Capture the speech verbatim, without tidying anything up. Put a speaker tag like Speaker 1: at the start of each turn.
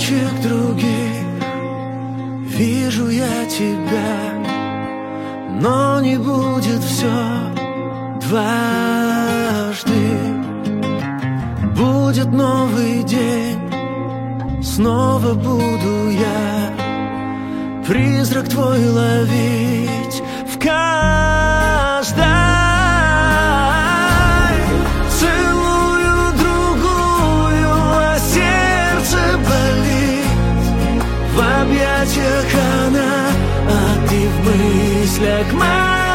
Speaker 1: девочек других вижу я тебя, но не будет все дважды. Будет новый день, снова буду я призрак твой ловить в каждой. Целую другую, а сердце болит. В объятиях она, а ты в мыслях моих.